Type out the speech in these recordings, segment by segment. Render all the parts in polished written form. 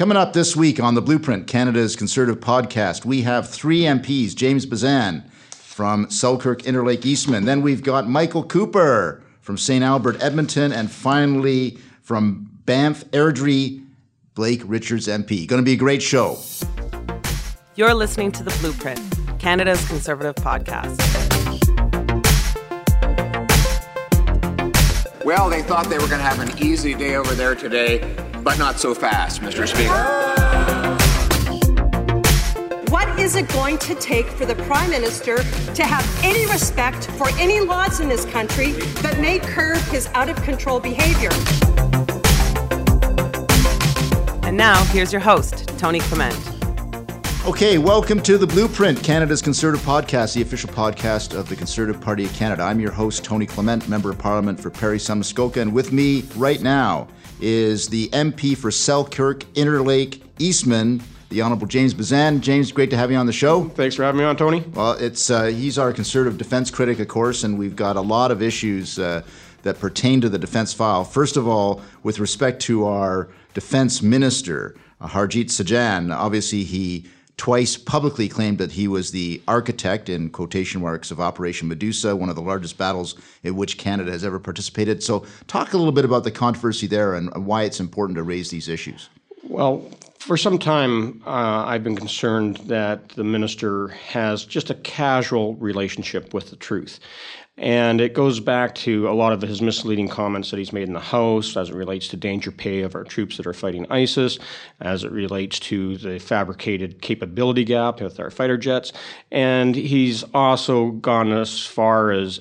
Coming up this week on The Blueprint, Canada's Conservative podcast, we have 3 MPs, James Bezan from Selkirk Interlake Eastman. Then we've got Michael Cooper from St. Albert Edmonton. And finally, from Banff Airdrie, Blake Richards MP. Going to be a great show. You're listening to The Blueprint, Canada's Conservative podcast. Well, they thought they were going to have an easy day over there today, but not so fast, Mr. Speaker. What is it going to take for the Prime Minister to have any respect for any laws in this country that may curb his out-of-control behavior? And now, here's your host, Tony Clement. Okay, welcome to The Blueprint, Canada's Conservative podcast, the official podcast of the Conservative Party of Canada. I'm your host, Tony Clement, Member of Parliament for Parry-Sound-Muskoka, and with me right now is the MP for Selkirk Interlake Eastman, the Honourable James Bezan. James, great to have you on the show. Thanks for having me on, Tony. Well, he's our Conservative defence critic, of course, and we've got a lot of issues that pertain to the defence file. First of all, with respect to our Defence Minister, Harjit Sajjan, obviously he twice publicly claimed that he was the architect, in quotation marks, of Operation Medusa, one of the largest battles in which Canada has ever participated. So talk a little bit about the controversy there and why it's important to raise these issues. Well, for some time, I've been concerned that the minister has just a casual relationship with the truth. And it goes back to a lot of his misleading comments that he's made in the House as it relates to danger pay of our troops that are fighting ISIS, as it relates to the fabricated capability gap with our fighter jets. And he's also gone as far as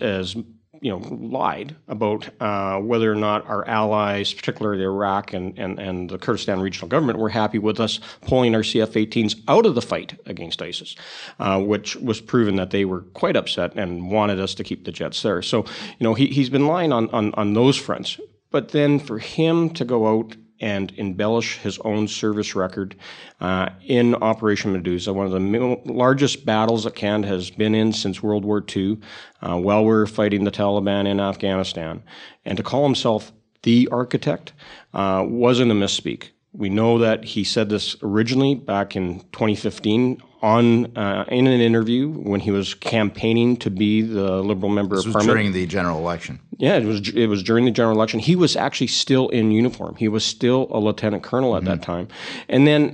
lied about whether or not our allies, particularly Iraq and the Kurdistan Regional Government, were happy with us pulling our CF-18s out of the fight against ISIS, which was proven that they were quite upset and wanted us to keep the jets there. So, he's been lying on those fronts. But then for him to go out and embellish his own service record in Operation Medusa, one of the largest battles that Canada has been in since World War II, while we're fighting the Taliban in Afghanistan. And to call himself the architect wasn't a misspeak. We know that he said this originally back in 2015 in an interview when he was campaigning to be the Liberal member of Parliament. During the general election. Yeah, it was during the general election. He was actually still in uniform. He was still a lieutenant colonel at that time. And then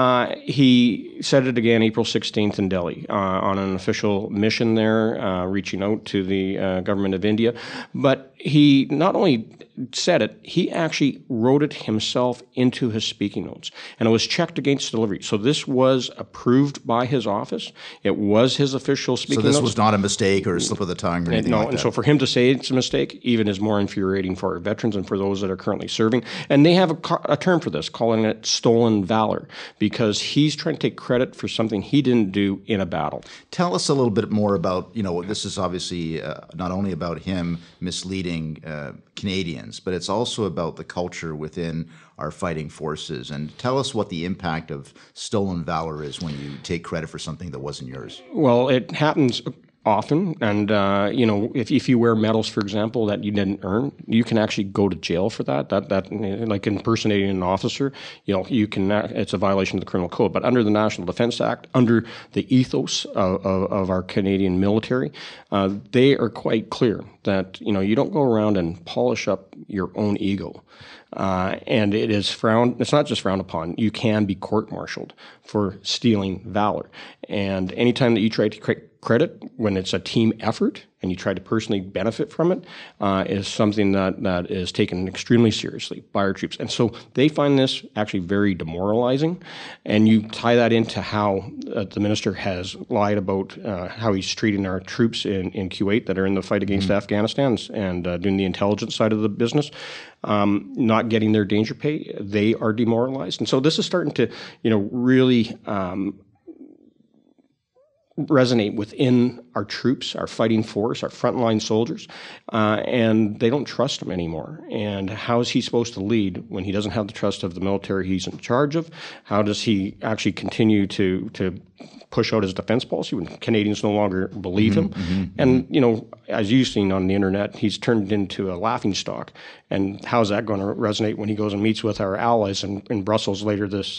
he said it again April 16th in Delhi on an official mission there, reaching out to the government of India. But he not only said it, he actually wrote it himself into his speaking notes. And it was checked against delivery. So this was approved by his office. It was his official speaking notes. So this was not a mistake or a slip of the tongue or anything like that? No, and so for him to say it's a mistake even is more infuriating for our veterans and for those that are currently serving. And they have a term for this, calling it stolen valor, because he's trying to take credit for something he didn't do in a battle. Tell us a little bit more about, this is obviously not only about him misleading Canadians, but it's also about the culture within our fighting forces. And tell us what the impact of stolen valor is when you take credit for something that wasn't yours. Well, it happens often, and if you wear medals, for example, that you didn't earn, you can actually go to jail for that. That like impersonating an officer, you can. It's a violation of the criminal code. But under the National Defence Act, under the ethos of our Canadian military, they are quite clear that you don't go around and polish up your own ego. And it's not just frowned upon, you can be court-martialed for stealing valor. And anytime that you try to credit when it's a team effort and you try to personally benefit from it, is something that is taken extremely seriously by our troops. And so they find this actually very demoralizing. And you tie that into how the minister has lied about how he's treating our troops in Kuwait that are in the fight against Afghanistan and doing the intelligence side of the business, not getting their danger pay. They are demoralized. And so this is starting to, really resonate within our troops, our fighting force, our frontline soldiers, and they don't trust him anymore. And how is he supposed to lead when he doesn't have the trust of the military he's in charge of? How does he actually continue to push out his defense policy when Canadians no longer believe him? And, as you've seen on the internet, he's turned into a laughingstock. And how's that going to resonate when he goes and meets with our allies in Brussels later this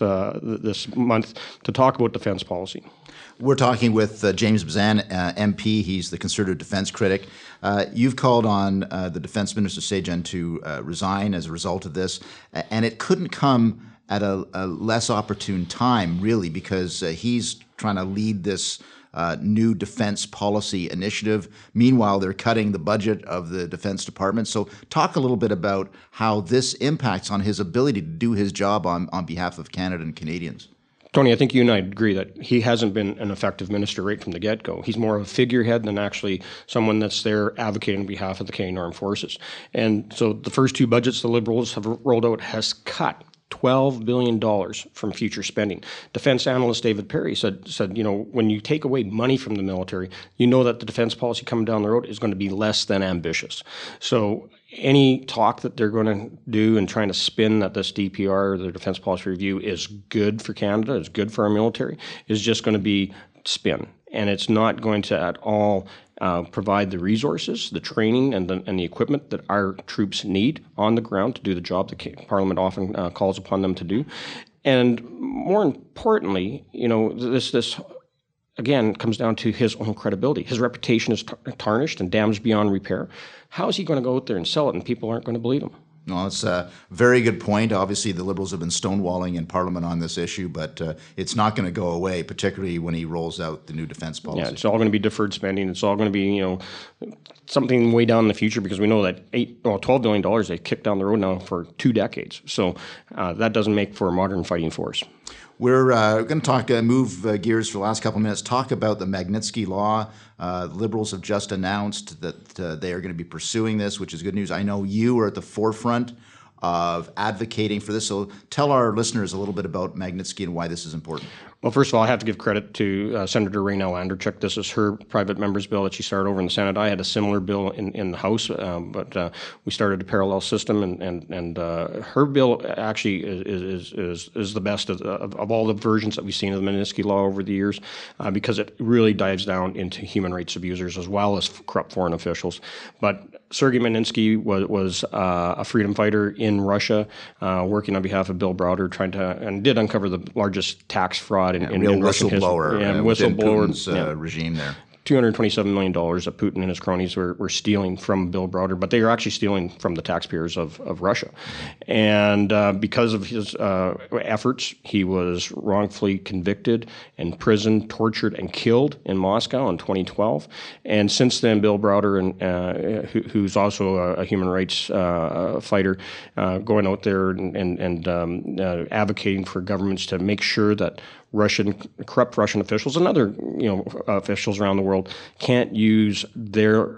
month to talk about defense policy? We're talking with James Bezan, MP. He's the Conservative defense critic. You've called on the Defense Minister Sajjan to resign as a result of this, and it couldn't come at a less opportune time, really, because he's trying to lead this new defense policy initiative. Meanwhile, they're cutting the budget of the Defense Department. So talk a little bit about how this impacts on his ability to do his job on behalf of Canada and Canadians. Tony, I think you and I agree that he hasn't been an effective minister right from the get-go. He's more of a figurehead than actually someone that's there advocating on behalf of the Canadian Armed Forces. And so the first two budgets the Liberals have rolled out has cut $12 billion from future spending. Defense analyst David Perry said, when you take away money from the military, you know that the defense policy coming down the road is going to be less than ambitious. So any talk that they're going to do and trying to spin that this DPR, the Defense Policy Review, is good for Canada, is good for our military, is just going to be spin. And it's not going to at all provide the resources, the training, and the equipment that our troops need on the ground to do the job that Parliament often calls upon them to do. And more importantly, this again comes down to his own credibility. His reputation is tarnished and damaged beyond repair. How is he going to go out there and sell it and people aren't going to believe him? No, it's a very good point. Obviously, the Liberals have been stonewalling in Parliament on this issue, but it's not going to go away, particularly when he rolls out the new defense policy. Yeah, it's all going to be deferred spending. It's all going to be, something way down in the future, because we know that $12 billion they've kicked down the road now for 2 decades. So that doesn't make for a modern fighting force. We're going to move gears for the last couple of minutes, talk about the Magnitsky Law. Liberals have just announced that they are going to be pursuing this, which is good news. I know you are at the forefront of advocating for this. So tell our listeners a little bit about Magnitsky and why this is important. Well, first of all, I have to give credit to Senator Raynell Anderchuk. This is her private member's bill that she started over in the Senate. I had a similar bill in the House, but we started a parallel system, and her bill actually is the best of all the versions that we've seen of the Magnitsky Law over the years, because it really dives down into human rights abusers as well as corrupt foreign officials. But Sergei Magnitsky was a freedom fighter in Russia, working on behalf of Bill Browder, and did uncover the largest tax fraud in Russian history. Within Putin's regime there. $227 million that Putin and his cronies were stealing from Bill Browder, but they are actually stealing from the taxpayers of Russia. And because of his efforts, he was wrongfully convicted, imprisoned, tortured, and killed in Moscow in 2012. And since then, Bill Browder, who's also a human rights fighter, going out there and advocating for governments to make sure that corrupt Russian officials and other officials around the world can't use their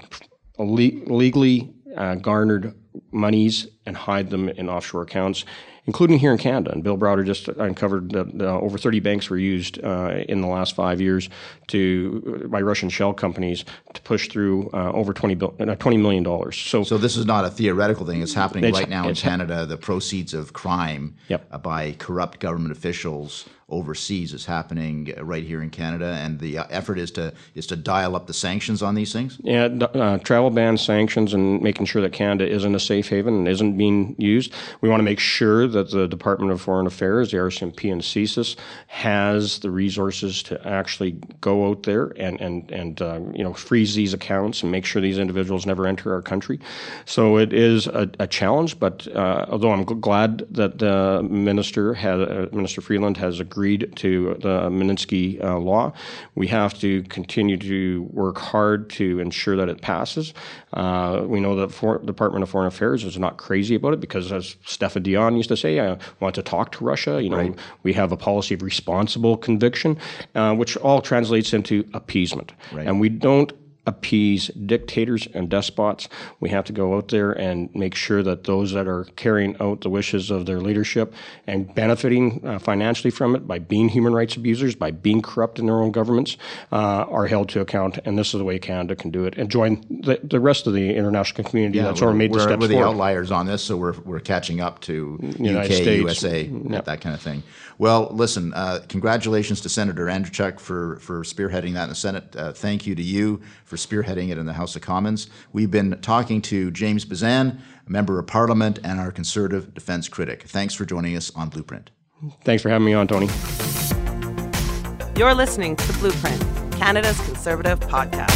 legally garnered monies and hide them in offshore accounts, including here in Canada. And Bill Browder just uncovered that over 30 banks were used in the last 5 years by Russian shell companies to push through over $20 million. So this is not a theoretical thing. It's happening right now in Canada. The proceeds of crime by corrupt government officials overseas is happening right here in Canada, and the effort is to dial up the sanctions on these things? Yeah, travel bans, sanctions, and making sure that Canada isn't a safe haven and isn't being used. We want to make sure that the Department of Foreign Affairs, the RCMP and CSIS, has the resources to actually go out there and freeze these accounts and make sure these individuals never enter our country. So it is a challenge, but although I'm glad that Minister Freeland has agreed to the Magnitsky Law, we have to continue to work hard to ensure that it passes. We know that the Department of Foreign Affairs is not crazy about it because, as Stefan Dion used to say, I want to talk to Russia. Right. We have a policy of responsible conviction, which all translates into appeasement. Right. And we don't appease dictators and despots. We have to go out there and make sure that those that are carrying out the wishes of their leadership and benefiting financially from it by being human rights abusers, by being corrupt in their own governments, are held to account. And this is the way Canada can do it and join the rest of the international community that's already made the steps forward. We're the outliers on this, so we're catching up to United UK, States. USA, that kind of thing. Well, listen, congratulations to Senator Andrzejczyk for spearheading that in the Senate. Thank you to you for spearheading it in the House of Commons. We've been talking to James Bezan, a member of Parliament and our Conservative defense critic. Thanks for joining us on Blueprint. Thanks for having me on, Tony. You're listening to The Blueprint, Canada's Conservative podcast.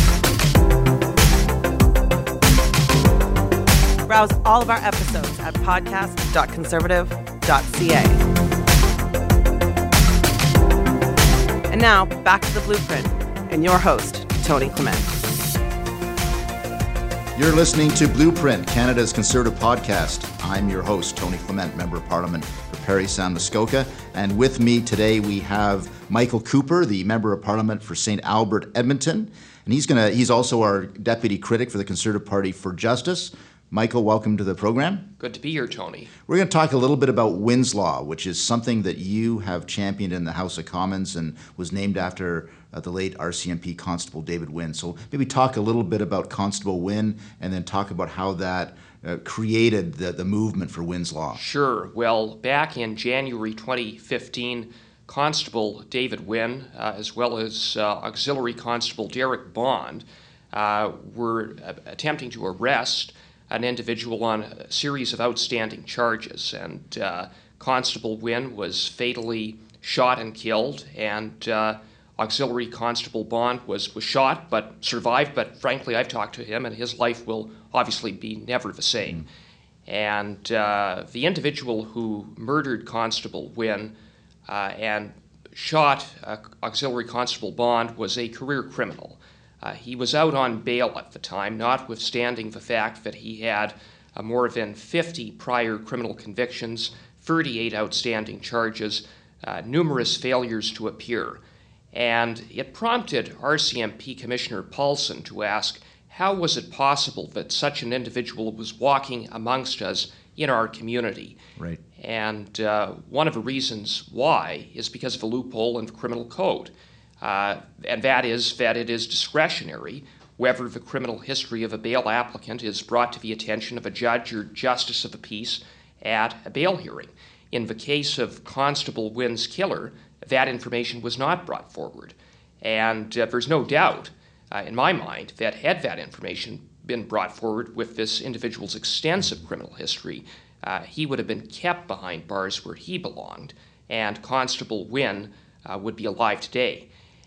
Browse all of our episodes at podcast.conservative.ca. And now, back to The Blueprint and your host, Tony Clement. You're listening to Blueprint, Canada's Conservative podcast. I'm your host, Tony Clement, Member of Parliament for Parry Sound, Muskoka. And with me today we have Michael Cooper, the Member of Parliament for St. Albert, Edmonton. And he's also our Deputy Critic for the Conservative Party for Justice. Michael, welcome to the program. Good to be here, Tony. We're going to talk a little bit about Wynn's Law, which is something that you have championed in the House of Commons and was named after the late RCMP Constable David Wynn. So maybe talk a little bit about Constable Wynn and then talk about how that created the movement for Wynn's Law. Sure. Well, back in January 2015, Constable David Wynn, as well as Auxiliary Constable Derek Bond, were attempting to arrest an individual on a series of outstanding charges. And Constable Wynn was fatally shot and killed, and Auxiliary Constable Bond was shot but survived. But frankly, I've talked to him, and his life will obviously be never the same. And the individual who murdered Constable Wynn and shot Auxiliary Constable Bond was a career criminal. He was out on bail at the time, notwithstanding the fact that he had more than 50 prior criminal convictions, 38 outstanding charges, numerous failures to appear. And it prompted RCMP Commissioner Paulson to ask, how was it possible that such an individual was walking amongst us in our community? Right. And one of the reasons why is because of a loophole in the criminal code. And that is that it is discretionary whether the criminal history of a bail applicant is brought to the attention of a judge or justice of the peace at a bail hearing. In the case of Constable Wynn's killer, that information was not brought forward. And there's no doubt, in my mind, that had that information been brought forward with this individual's extensive criminal history, he would have been kept behind bars where he belonged, and Constable Wynn would be alive today.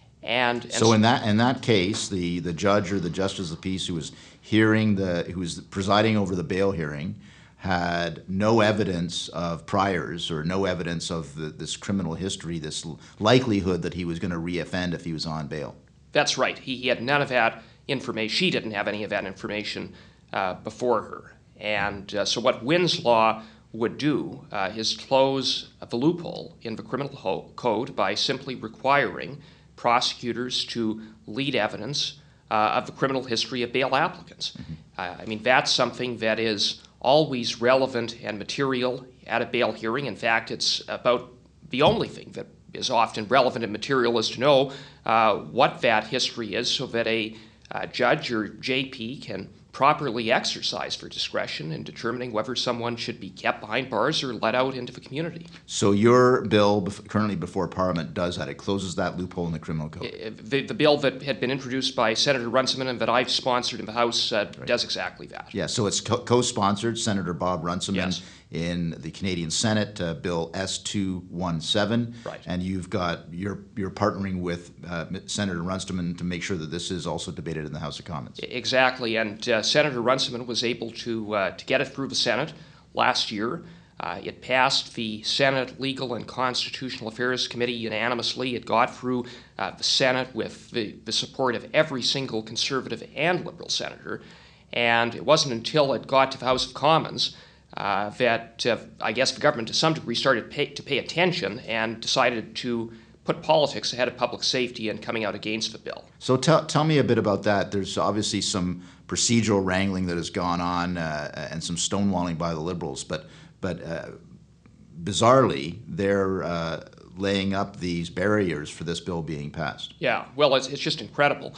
So in that case, the judge or the justice of the peace who was presiding over the bail hearing had no evidence of priors or no evidence of this criminal history, this likelihood that he was going to reoffend if he was on bail. That's right. He had none of that information. She didn't have any of that information before her. And so what Wynn's Law would do is close the loophole in the criminal code by simply requiring prosecutors to lead evidence of the criminal history of bail applicants. I mean, that's something that is always relevant and material at a bail hearing. In fact, it's about the only thing that is often relevant and material is to know what that history is so that a judge or JP can properly exercise their discretion in determining whether someone should be kept behind bars or let out into the community. So your bill currently before Parliament does that. It closes that loophole in the criminal code. The bill that had been introduced by Senator Runciman and that I've sponsored in the House does exactly that. Yeah, so it's co-sponsored, Senator Bob Runciman. Yes. In the Canadian Senate, Bill S-217. Right. And you're partnering with Senator Runciman to make sure that this is also debated in the House of Commons. Exactly, and Senator Runciman was able to get it through the Senate last year. It passed the Senate Legal and Constitutional Affairs Committee unanimously. It got through the Senate with the support of every single Conservative and Liberal senator. And it wasn't until it got to the House of Commons that I guess the government to some degree started to pay attention and decided to put politics ahead of public safety and coming out against the bill. So tell me a bit about that. There's obviously some procedural wrangling that has gone on and some stonewalling by the Liberals, but bizarrely, they're laying up these barriers for this bill being passed. Yeah, well, it's just incredible.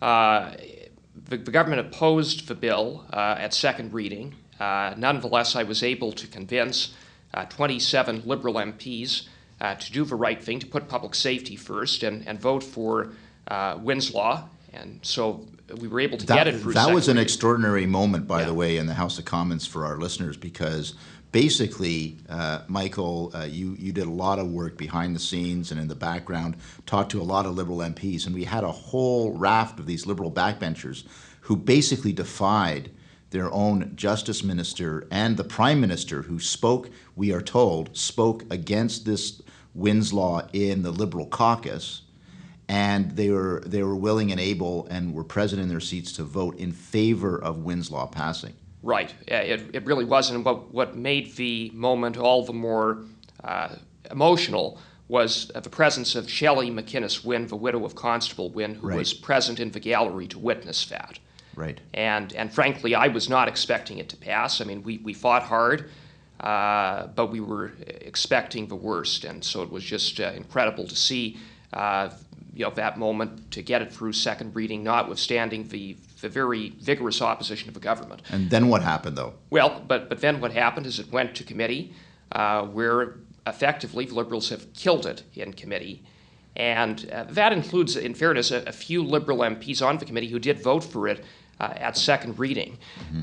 The government opposed the bill at second reading. Nonetheless, I was able to convince 27 Liberal MPs to do the right thing, to put public safety first, and vote for Wynn's Law. And so we were able to get it through. That was an extraordinary moment, by the way, in the House of Commons for our listeners, because basically, Michael, you did a lot of work behind the scenes and in the background, talked to a lot of Liberal MPs, and we had a whole raft of these Liberal backbenchers who basically defied their own Justice Minister and the Prime Minister, who spoke, we are told, spoke against this Wynn's Law in the Liberal caucus, and they were willing and able and were present in their seats to vote in favor of Wynn's Law passing. Right. It really was. And what made the moment all the more emotional was the presence of Shelley McInnes Wynn, the widow of Constable Wynn, who was present in the gallery to witness that. Right. And frankly, I was not expecting it to pass. I mean, we fought hard, but we were expecting the worst. And so it was just incredible to see that moment, to get it through second reading, notwithstanding the very vigorous opposition of the government. And then what happened, though? Well, but then what happened is it went to committee, where effectively the Liberals have killed it in committee. And that includes, in fairness, a few Liberal MPs on the committee who did vote for it at second reading.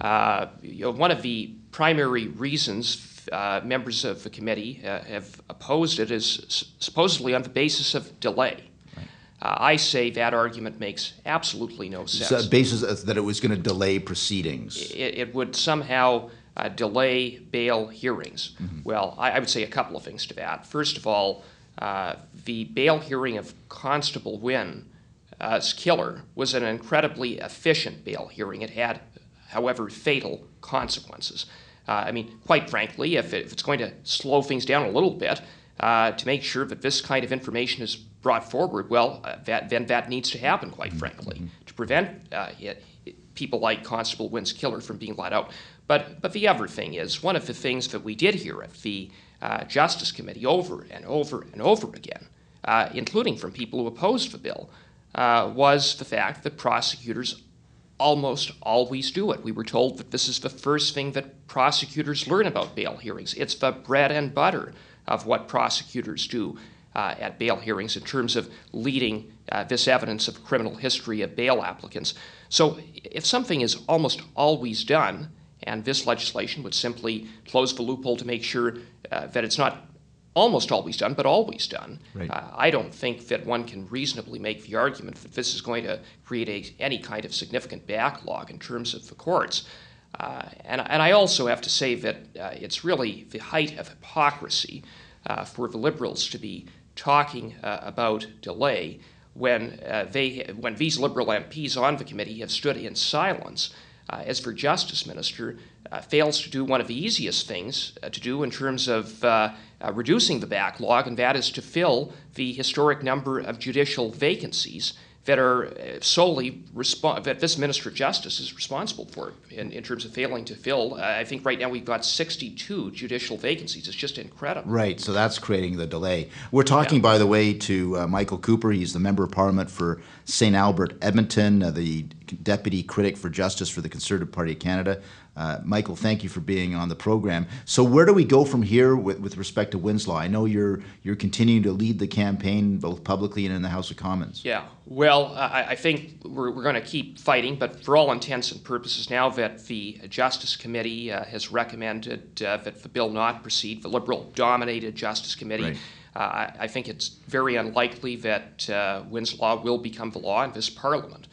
One of the primary reasons members of the committee have opposed it is supposedly on the basis of delay. I say that argument makes absolutely no sense. So the basis that it was going to delay proceedings. It would somehow delay bail hearings. Well, I would say a couple of things to that. First of all, the bail hearing of Constable Wynn's killer was an incredibly efficient bail hearing. It had, however, fatal consequences. I mean, quite frankly, if it's going to slow things down a little bit to make sure that this kind of information is brought forward, well, then that needs to happen, quite frankly, to prevent people like Constable Wynn's killer from being let out. But the other thing is, one of the things that we did hear at the Justice Committee over and over and over again, including from people who opposed the bill, was the fact that prosecutors almost always do it. We were told that this is the first thing that prosecutors learn about bail hearings. It's the bread and butter of what prosecutors do at bail hearings in terms of leading this evidence of criminal history of bail applicants. So if something is almost always done, and this legislation would simply close the loophole to make sure that it's not almost always done, but always done, right. I don't think that one can reasonably make the argument that this is going to create any kind of significant backlog in terms of the courts. And I also have to say that it's really the height of hypocrisy for the Liberals to be talking about delay when these Liberal MPs on the committee have stood in silence as their Justice Minister fails to do one of the easiest things to do in terms of reducing the backlog, and that is to fill the historic number of judicial vacancies that are solely that this Minister of Justice is responsible for in terms of failing to fill. I think right now we've got 62 judicial vacancies. It's just incredible. Right, so that's creating the delay. We're talking, by the way, to Michael Cooper. He's the Member of Parliament for St. Albert, Edmonton, the Deputy Critic for Justice for the Conservative Party of Canada. Michael, thank you for being on the program. So where do we go from here with respect to Wynn's Law? I know you're continuing to lead the campaign both publicly and in the House of Commons. Yeah, well, I think we're going to keep fighting, but for all intents and purposes, now that the Justice Committee has recommended that the bill not proceed, the Liberal-dominated Justice Committee, right. I think it's very unlikely that Wynn's Law will become the law in this Parliament.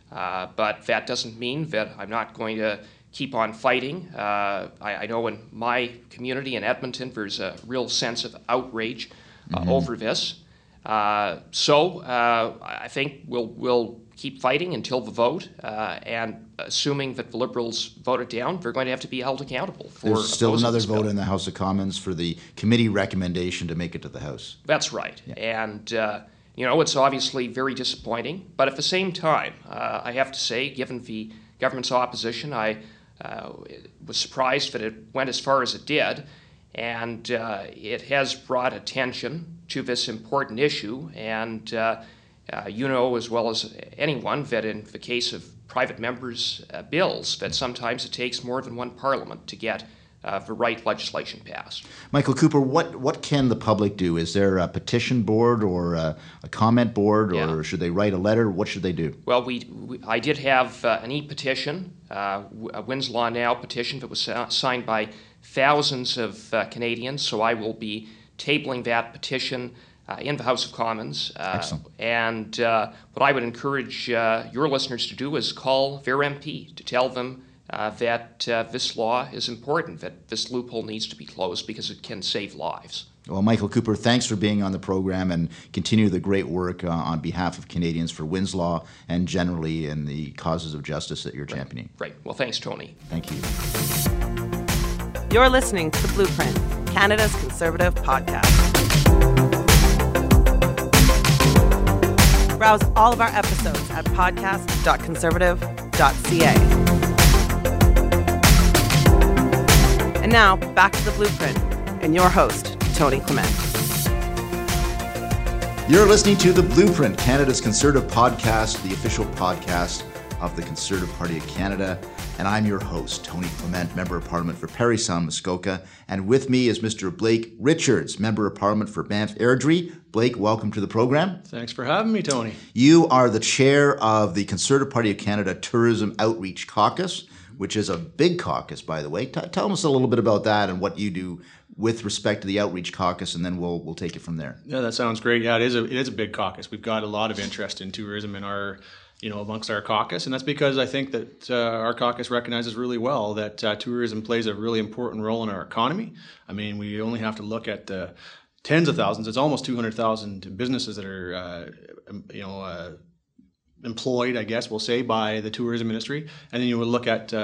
But that doesn't mean that I'm not going to keep on fighting. I know in my community in Edmonton there's a real sense of outrage over this. So I think we'll keep fighting until the vote, and assuming that the Liberals vote it down, they're going to have to be held accountable for There's still opposing another this bill. vote in the House of Commons for the committee recommendation to make it to the House. That's right. And, it's obviously very disappointing. But at the same time, I have to say, given the government's opposition, I was surprised that it went as far as it did. And it has brought attention to this important issue. And you know as well as anyone that in the case of private members' bills, that sometimes it takes more than one parliament to get the right legislation passed. Michael Cooper, what can the public do? Is there a petition board or a comment board, or should they write a letter? What should they do? Well, I did have an e-petition, a Wins Law Now petition that was signed by thousands of Canadians, so I will be tabling that petition in the House of Commons. Excellent. And what I would encourage your listeners to do is call their MP to tell them that this law is important, that this loophole needs to be closed because it can save lives. Well, Michael Cooper, thanks for being on the program, and continue the great work on behalf of Canadians for Wins Law and generally in the causes of justice that you're championing. Right. Well, thanks, Tony. Thank you. You're listening to The Blueprint, Canada's Conservative podcast. Browse all of our episodes at podcast.conservative.ca. And now, back to The Blueprint and your host, Tony Clement. You're listening to The Blueprint, Canada's Conservative podcast, the official podcast of the Conservative Party of Canada. And I'm your host, Tony Clement, Member of Parliament for Parry Sound, Muskoka. And with me is Mr. Blake Richards, Member of Parliament for Banff Airdrie. Blake, welcome to the program. Thanks for having me, Tony. You are the chair of the Conservative Party of Canada Tourism Outreach Caucus, which is a big caucus, by the way. Tell us a little bit about that and what you do with respect to the Outreach Caucus, and then we'll take it from there. Yeah, that sounds great. Yeah, it is a big caucus. We've got a lot of interest in tourism in our, amongst our caucus, and that's because I think that our caucus recognizes really well that tourism plays a really important role in our economy. I mean, we only have to look at tens of thousands. It's almost 200,000 businesses that are, employed, I guess we'll say, by the tourism industry. And then you would look at,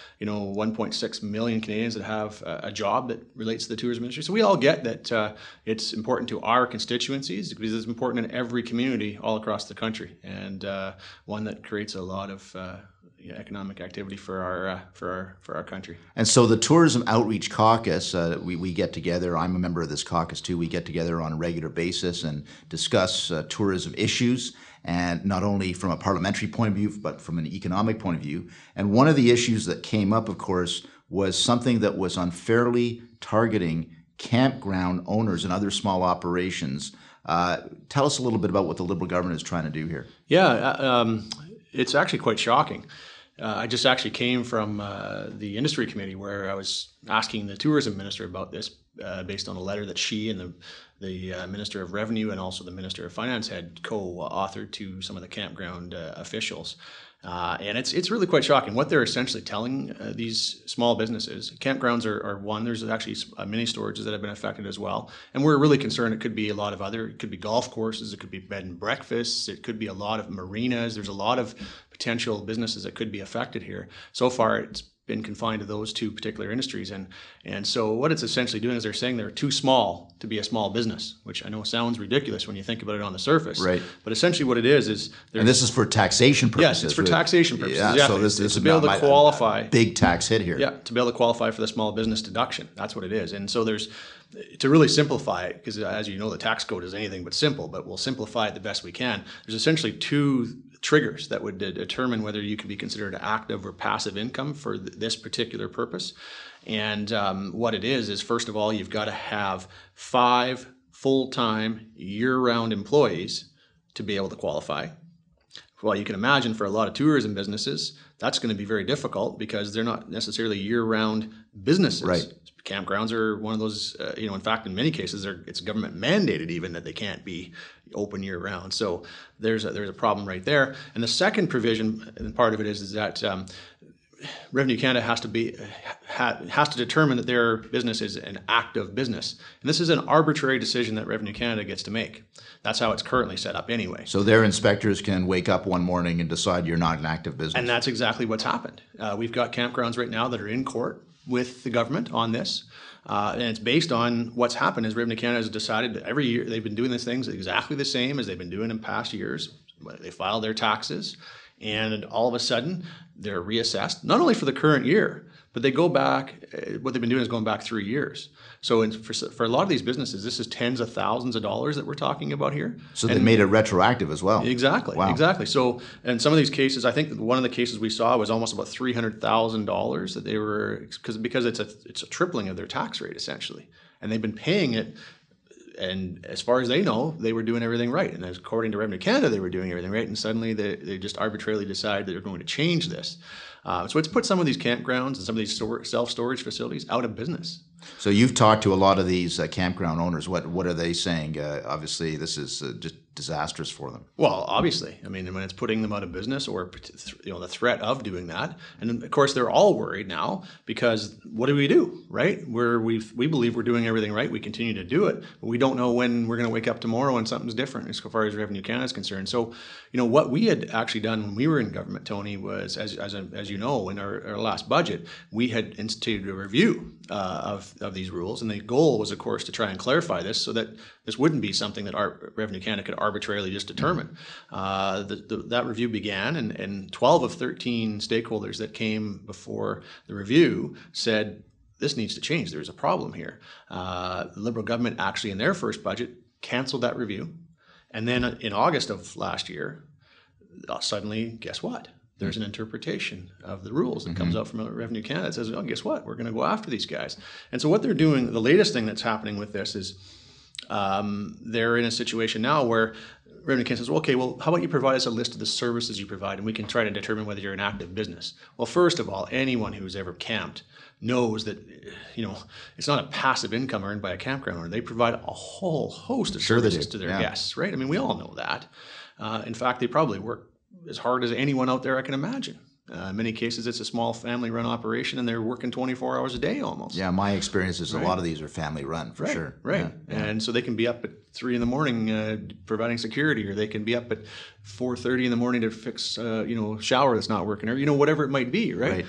1.6 million Canadians that have a job that relates to the tourism industry. So we all get that it's important to our constituencies because it's important in every community all across the country, and one that creates a lot of economic activity for our country. And so the Tourism Outreach Caucus, we get together. I'm a member of this caucus too. We get together on a regular basis and discuss tourism issues, and not only from a parliamentary point of view, but from an economic point of view. And one of the issues that came up, of course, was something that was unfairly targeting campground owners and other small operations. Tell us a little bit about what the Liberal government is trying to do here. Yeah, it's actually quite shocking. I just actually came from the industry committee where I was asking the tourism minister about this based on a letter that she and the Minister of Revenue and also the Minister of Finance had co-authored to some of the campground officials. And it's really quite shocking what they're essentially telling these small businesses. Campgrounds are one. There's actually mini storages that have been affected as well. And we're really concerned it could be a lot of other, it could be golf courses, it could be bed and breakfasts, it could be a lot of marinas. There's a lot of potential businesses that could be affected here. So far, it's been confined to those two particular industries. And so what it's essentially doing is they're saying they're too small to be a small business, which I know sounds ridiculous when you think about it on the surface. Right. But essentially what it is and this is for taxation purposes. Yes, it's for taxation purposes. Yeah, so this is to be able to qualify. Big tax hit here. Yeah, to be able to qualify for the small business deduction. That's what it is. And so to really simplify it, because as you know, the tax code is anything but simple, but we'll simplify it the best we can. There's essentially two triggers that would determine whether you can be considered active or passive income for this particular purpose. And what it is first of all, you've got to have 5 full-time year-round employees to be able to qualify. Well, you can imagine for a lot of tourism businesses, that's going to be very difficult because they're not necessarily year-round businesses. Right. Campgrounds are one of those, in fact, in many cases, it's government mandated even that they can't be open year-round. So there's a problem right there. And the second provision, and part of it is that Revenue Canada has to determine that their business is an active business. And this is an arbitrary decision that Revenue Canada gets to make. That's how it's currently set up anyway. So their inspectors can wake up one morning and decide you're not an active business. And that's exactly what's happened. We've got campgrounds right now that are in court with the government on this. And it's based on what's happened is Revenue Canada has decided that every year they've been doing these things exactly the same as they've been doing in past years. They file their taxes, and all of a sudden they're reassessed, not only for the current year, but they go back, what they've been doing is going back 3 years. So for a lot of these businesses, this is tens of thousands of dollars that we're talking about here. So they made it retroactive as well. Exactly, wow. Exactly. So in some of these cases, I think one of the cases we saw was almost about $300,000 that they were, because it's a tripling of their tax rate essentially. And they've been paying it, and as far as they know, they were doing everything right. And according to Revenue Canada, they were doing everything right. And suddenly they just arbitrarily decide that they're going to change this. So it's put some of these campgrounds and some of these self-storage facilities out of business. So you've talked to a lot of these campground owners. What are they saying? Obviously, this is just disastrous for them. Well, obviously. I mean, when it's putting them out of business or the threat of doing that. And of course, they're all worried now because what do, right? We believe we're doing everything right. We continue to do it. But we don't know when we're going to wake up tomorrow and something's different as far as Revenue Canada is concerned. So, what we had actually done when we were in government, Tony, was, as you know, in our last budget, we had instituted a review of these rules. And the goal was, of course, to try and clarify this so that this wouldn't be something that our Revenue Canada could arbitrarily just determine. That review began, and 12 of 13 stakeholders that came before the review said, this needs to change. There's a problem here. The Liberal government actually, in their first budget, canceled that review. And then in August of last year, suddenly, guess what? There's an interpretation of the rules that comes out from Revenue Canada that says, oh, guess what? We're going to go after these guys. And so what they're doing, the latest thing that's happening with this is they're in a situation now where Revenue Canada says, well, okay, well, how about you provide us a list of the services you provide and we can try to determine whether you're an active business. Well, first of all, anyone who's ever camped knows that, it's not a passive income earned by a campground owner. They provide a whole host of services to their guests, right? I mean, we all know that. In fact, they probably work as hard as anyone out there I can imagine. In many cases, it's a small family-run operation, and they're working 24 hours a day almost. Yeah, my experience is a lot of these are family-run, for sure. Right, yeah. And so they can be up at 3 a.m. Providing security, or they can be up at 4:30 in the morning to fix, shower that's not working, or whatever it might be, right?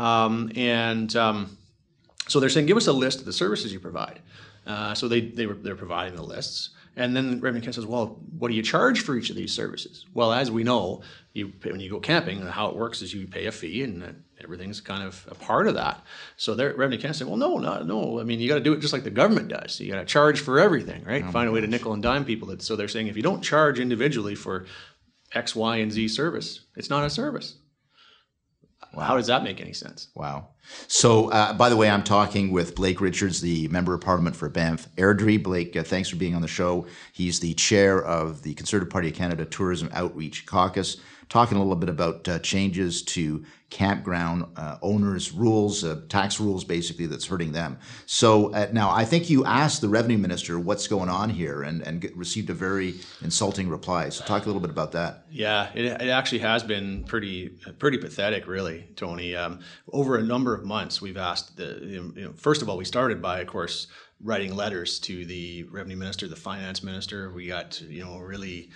So they're saying, give us a list of the services you provide. So they're providing the lists. And then Revenue Canada says, well, what do you charge for each of these services? Well, as we know, when you go camping, how it works is you pay a fee, and everything's kind of a part of that. So Revenue Canada said, well, no. I mean, you got to do it just like the government does. So you got to charge for everything, right? Find a way to nickel and dime people. So they're saying if you don't charge individually for X, Y, and Z service, it's not a service. Wow. How does that make any sense? Wow. So, by the way, I'm talking with Blake Richards, the Member of Parliament for Banff Airdrie. Blake, thanks for being on the show. He's the chair of the Conservative Party of Canada Tourism Outreach Caucus, talking a little bit about changes to campground owners' rules, tax rules, basically, that's hurting them. So now, I think you asked the Revenue Minister what's going on here and received a very insulting reply. So talk a little bit about that. Yeah, it actually has been pretty pathetic, really, Tony. Over a number of months, we've asked, first of all, we started by, of course, writing letters to the Revenue Minister, the Finance Minister. We got, really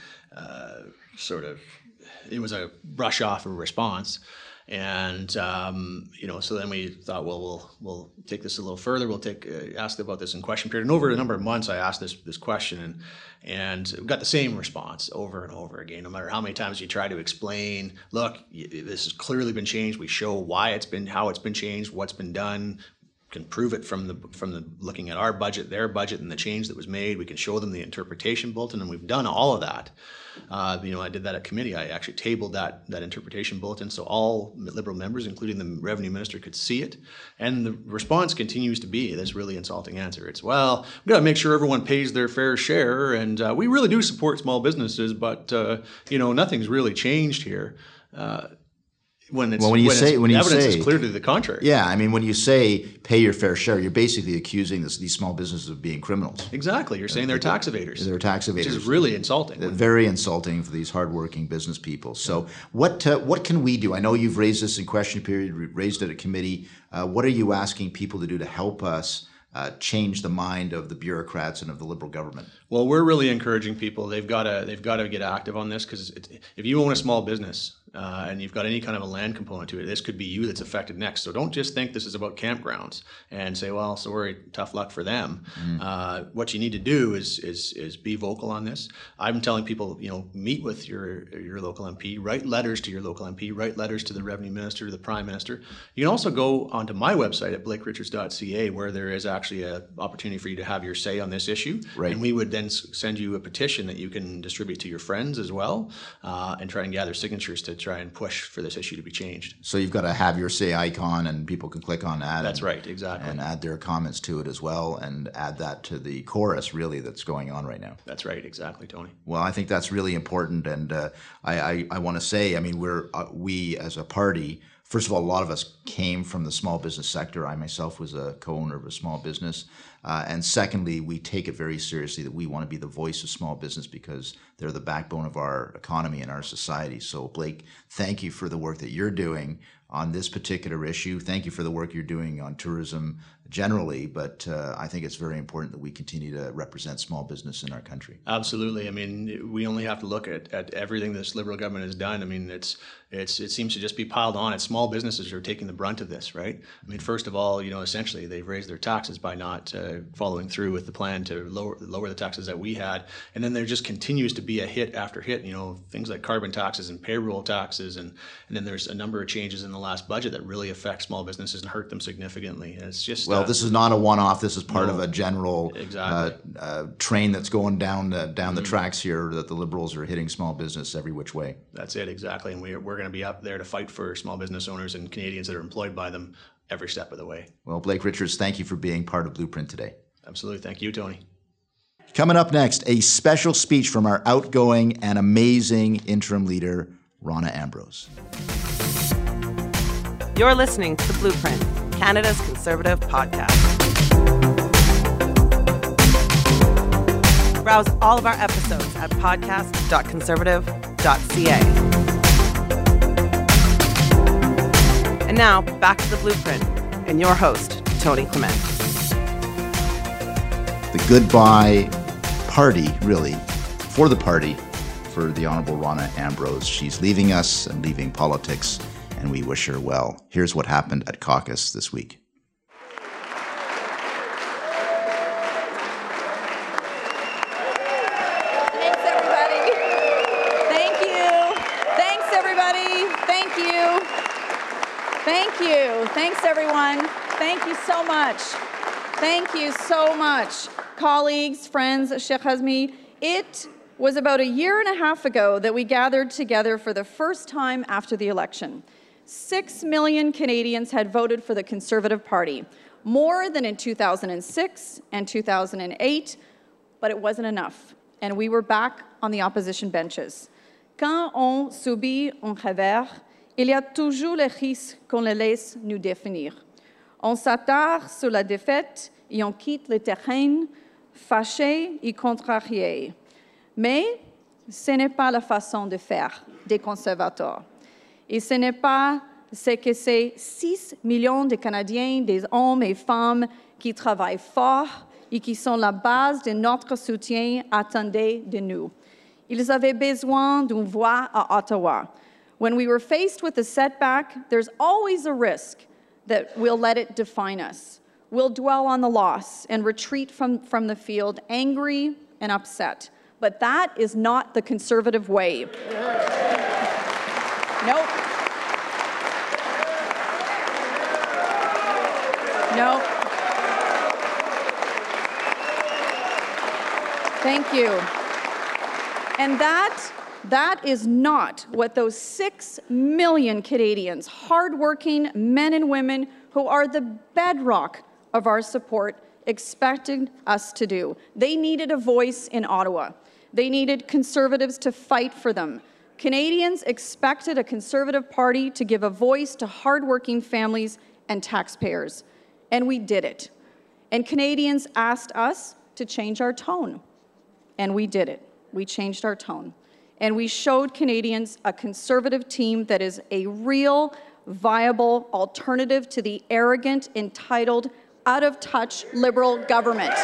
it was a brush off of a response. And, so then we thought, well, we'll take this a little further. We'll ask about this in question period. And over a number of months, I asked this question and got the same response over and over again. No matter how many times you try to explain, look, this has clearly been changed. We show how it's been changed, what's been done. Can prove it from the looking at our budget, their budget, and the change that was made. We can show them the interpretation bulletin, and we've done all of that. I did that at committee. I actually tabled that interpretation bulletin so all Liberal members, including the Revenue Minister, could see it. And the response continues to be this really insulting answer. It's, well, we've got to make sure everyone pays their fair share, and we really do support small businesses, but nothing's really changed here. when Well, when you say evidence is clear to the contrary. Yeah, I mean, when you say pay your fair share, you're basically accusing these small businesses of being criminals. Exactly. You're saying they're tax evaders. They're tax evaders. Which is really insulting. Very insulting for these hardworking business people. So what can we do? I know you've raised this in question period, raised it at committee. What are you asking people to do to help us change the mind of the bureaucrats and of the Liberal government? Well, we're really encouraging people. They've got to get active on this, because if you own a small business and you've got any kind of a land component to it, this could be you that's affected next. So don't just think this is about campgrounds and say, well, sorry, tough luck for them. What you need to do is be vocal on this. I'm telling people, meet with your local MP, write letters to your local MP, write letters to the Revenue Minister, to the Prime Minister. You can also go onto my website at blakerichards.ca, where there is actually an opportunity for you to have your say on this issue. Right. And we would then send you a petition that you can distribute to your friends as well, and try and gather signatures to try and push for this issue to be changed. So you've got to have your say icon, and people can click on that. That's right, exactly. And add their comments to it as well, and add that to the chorus, really, that's going on right now. That's right, exactly, Tony. Well, I think that's really important, and I want to say, I mean, we as a party, first of all, a lot of us came from the small business sector. I myself was a co-owner of a small business. And secondly, we take it very seriously that we want to be the voice of small business, because they're the backbone of our economy and our society. So, Blake, thank you for the work that you're doing on this particular issue. Thank you for the work you're doing on tourism generally, but I think it's very important that we continue to represent small business in our country. Absolutely. I mean, we only have to look at everything this Liberal government has done. I mean, it seems to just be piled on. It's small businesses who are taking the brunt of this, right? I mean, first of all, essentially they've raised their taxes by not following through with the plan to lower the taxes that we had, and then there just continues to be a hit after hit. Things like carbon taxes and payroll taxes, and then there's a number of changes in the last budget that really affect small businesses and hurt them significantly. And it's just this is not a one-off. This is part of a general train that's going down the tracks here, that the Liberals are hitting small business every which way. That's it, exactly. And we're going to be up there to fight for small business owners and Canadians that are employed by them every step of the way. Well, Blake Richards, thank you for being part of Blueprint today. Absolutely. Thank you, Tony. Coming up next, a special speech from our outgoing and amazing interim leader, Rona Ambrose. You're listening to The Blueprint, Canada's Conservative podcast. Browse all of our episodes at podcast.conservative.ca. And now, back to The Blueprint and your host, Tony Clement. The goodbye party, really, for the party, for the Honourable Rona Ambrose. She's leaving us and leaving politics, and we wish her well. Here's what happened at caucus this week. Thanks, everybody. Thank you. Thanks, everybody. Thank you. Thank you. Thanks, everyone. Thank you so much. Thank you so much. Colleagues, friends, Sheikh Hazmi, it was about a year and a half ago that we gathered together for the first time after the election. 6 million Canadians had voted for the Conservative Party, more than in 2006 and 2008, but it wasn't enough, and we were back on the opposition benches. Quand on subit un revers, il y a toujours le risque qu'on le laisse nous définir. On s'attarde sur la défaite et on quitte le terrain fâché et contrarié. Mais ce n'est pas la façon de faire des conservateurs. Et ce n'est pas ce que ces 6 millions de Canadiens, des hommes et femmes qui travaillent fort et qui sont la base de notre soutien attendaient de nous. Ils avaient besoin d'une voix à Ottawa. When we were faced with a setback, there's always a risk that we'll let it define us. We'll dwell on the loss and retreat from the field angry and upset. But that is not the Conservative way. Nope. Nope. Thank you. And that is not what those 6 million Canadians, hardworking men and women who are the bedrock of our support, expected us to do. They needed a voice in Ottawa. They needed Conservatives to fight for them. Canadians expected a Conservative Party to give a voice to hardworking families and taxpayers, and we did it. And Canadians asked us to change our tone, and we did it. We changed our tone. And we showed Canadians a Conservative team that is a real, viable alternative to the arrogant, entitled, out-of-touch Liberal government.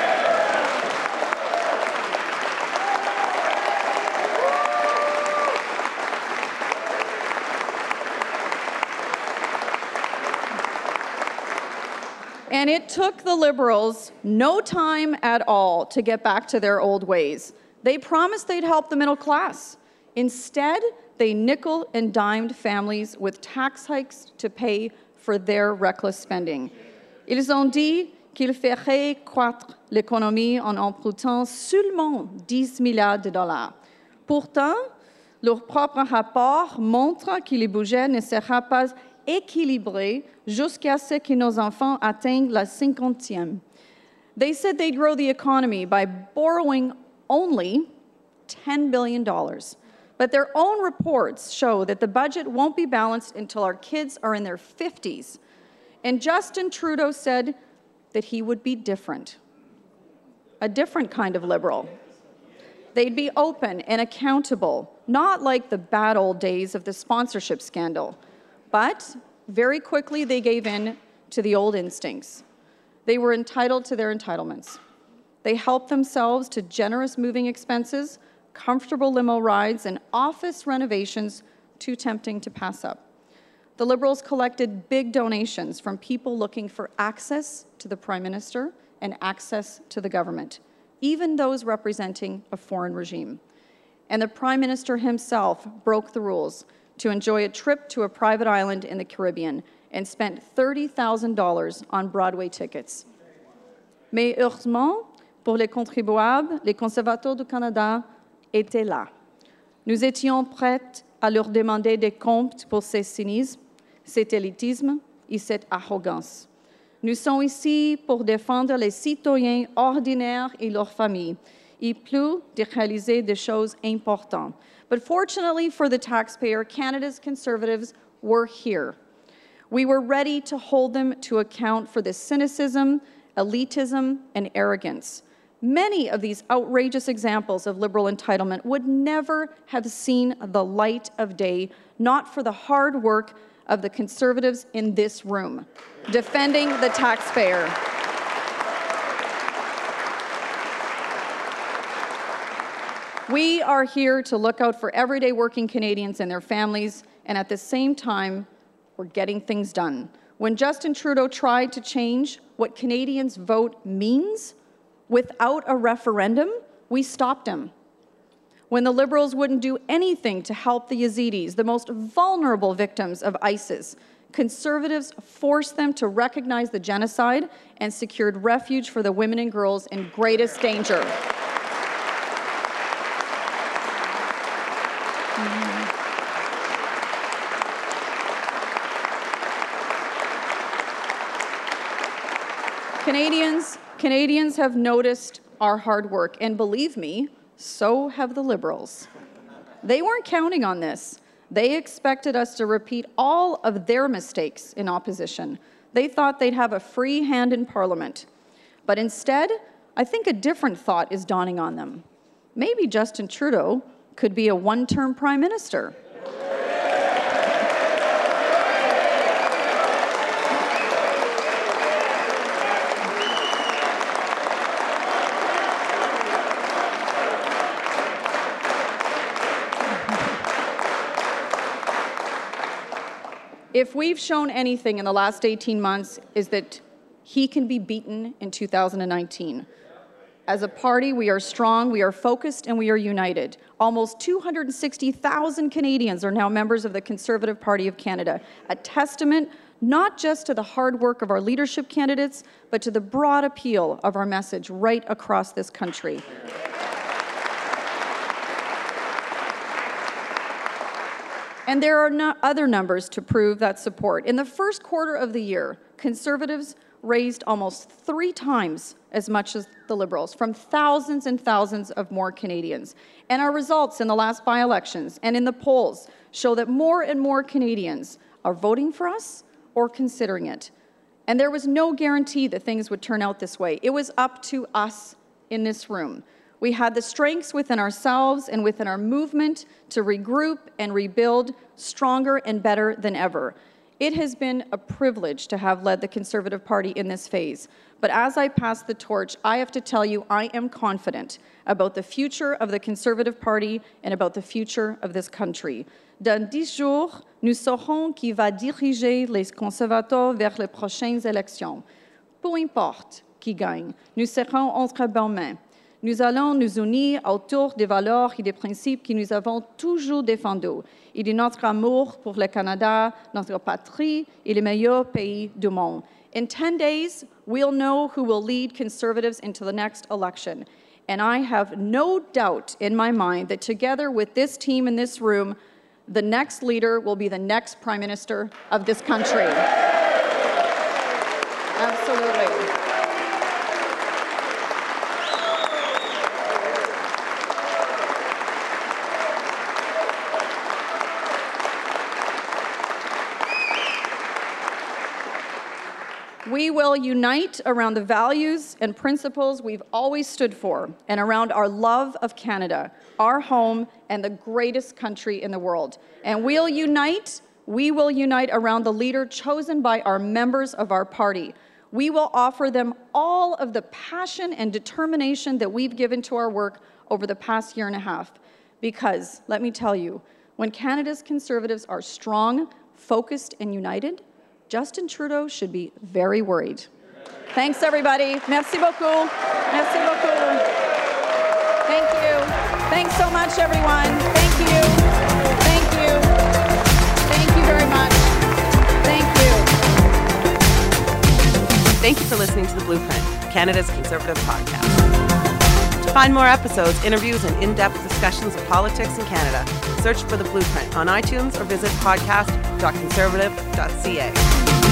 And it took the Liberals no time at all to get back to their old ways. They promised they'd help the middle class. Instead, they nickel and dimed families with tax hikes to pay for their reckless spending. Ils ont dit qu'ils feraient croître l'économie en empruntant seulement 10 milliards de dollars. Pourtant, leur propre rapport montre que le budget ne sera pas équilibré jusqu'à ce que nos enfants atteignent la 50e. They said they'd grow the economy by borrowing only $10 billion. But their own reports show that the budget won't be balanced until our kids are in their 50s. And Justin Trudeau said that he would be different, a different kind of Liberal. They'd be open and accountable, not like the bad old days of the sponsorship scandal. But very quickly, they gave in to the old instincts. They were entitled to their entitlements. They helped themselves to generous moving expenses, comfortable limo rides, and office renovations too tempting to pass up. The Liberals collected big donations from people looking for access to the Prime Minister and access to the government, even those representing a foreign regime. And the Prime Minister himself broke the rules to enjoy a trip to a private island in the Caribbean and spent $30,000 on Broadway tickets. Mais heureusement, pour les contribuables, les conservateurs du Canada étaient là. Nous étions prêts à leur demander des comptes pour ce cynisme, cet élitisme et cette arrogance. Nous sommes ici pour défendre les citoyens ordinaires et leurs familles, et plus de réaliser des choses importantes. But fortunately for the taxpayer, Canada's Conservatives were here. We were ready to hold them to account for the cynicism, elitism, and arrogance. Many of these outrageous examples of Liberal entitlement would never have seen the light of day, not for the hard work of the Conservatives in this room, defending the taxpayer. We are here to look out for everyday working Canadians and their families, and at the same time, we're getting things done. When Justin Trudeau tried to change what Canadians vote means without a referendum, we stopped him. When the Liberals wouldn't do anything to help the Yazidis, the most vulnerable victims of ISIS, Conservatives forced them to recognize the genocide and secured refuge for the women and girls in greatest danger. Canadians have noticed our hard work, and believe me, so have the Liberals. They weren't counting on this. They expected us to repeat all of their mistakes in opposition. They thought they'd have a free hand in Parliament. But instead, I think a different thought is dawning on them. Maybe Justin Trudeau could be a one-term Prime Minister. If we've shown anything in the last 18 months, is that he can be beaten in 2019. As a party, we are strong, we are focused, and we are united. Almost 260,000 Canadians are now members of the Conservative Party of Canada, a testament not just to the hard work of our leadership candidates, but to the broad appeal of our message right across this country. And there are other numbers to prove that support. In the first quarter of the year, Conservatives raised almost 3 times as much as the Liberals, from thousands and thousands of more Canadians. And our results in the last by-elections and in the polls show that more and more Canadians are voting for us or considering it. And there was no guarantee that things would turn out this way. It was up to us in this room. We had the strengths within ourselves and within our movement to regroup and rebuild stronger and better than ever. It has been a privilege to have led the Conservative Party in this phase. But as I pass the torch, I have to tell you, I am confident about the future of the Conservative Party and about the future of this country. Dans 10 jours, nous saurons qui va diriger les conservateurs vers les prochaines élections. Peu importe qui gagne, nous serons entre bonnes mains. Nous allons nous unir autour des valeurs et des principes que nous avons toujours défendus et de notre amour pour le Canada, notre patrie et le meilleur pays du monde. In 10 days, we'll know who will lead Conservatives into the next election. And I have no doubt in my mind that together with this team in this room, the next leader will be the next Prime Minister of this country. Absolutely. We will unite around the values and principles we've always stood for and around our love of Canada, our home, and the greatest country in the world. And we will unite around the leader chosen by our members of our party. We will offer them all of the passion and determination that we've given to our work over the past year and a half. Because, let me tell you, when Canada's Conservatives are strong, focused, and united, Justin Trudeau should be very worried. Thanks, everybody. Merci beaucoup. Merci beaucoup. Thank you. Thanks so much, everyone. Thank you. Thank you. Thank you very much. Thank you. Thank you for listening to The Blueprint, Canada's Conservative podcast. To find more episodes, interviews, and in-depth discussions of politics in Canada, search for The Blueprint on iTunes or visit podcast.conservative.ca.